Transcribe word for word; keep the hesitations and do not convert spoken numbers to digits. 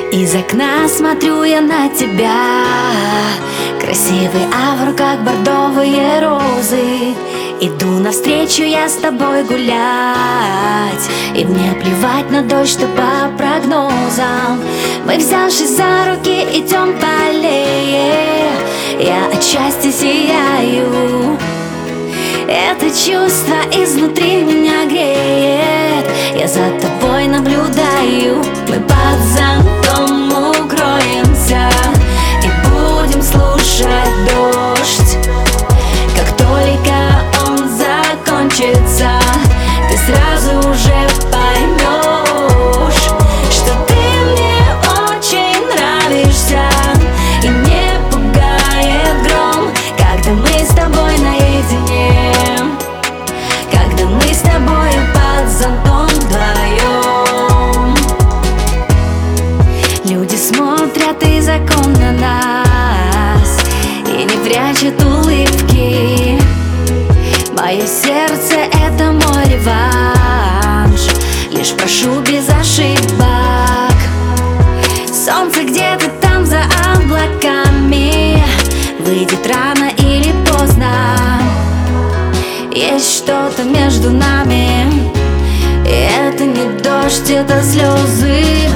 Из окна смотрю я на тебя, красивый, а в руках бордовые розы. Иду навстречу я с тобой гулять, и мне плевать на дождь, что по прогнозам. Мы, взявшись за руки, идем по аллее. Я от счастья сияю, это чувство изнутри меня греет. Я за тобой наблюдаю. Мы под зонтом укроемся и будем слушать дождь. Как только он закончится, ты сразу же поймешь, что ты мне очень нравишься. И не пугает гром, когда мы с тобой наедине, когда мы с тобой под зонтом вдвоем. Люди смотрят из окон на нас и не прячут улыбки. Мое сердце — это мой реванш, лишь прошу без ошибок. Солнце где-то там за облаками выйдет рано или поздно. Есть что-то между нами, и это не дождь, это слезы.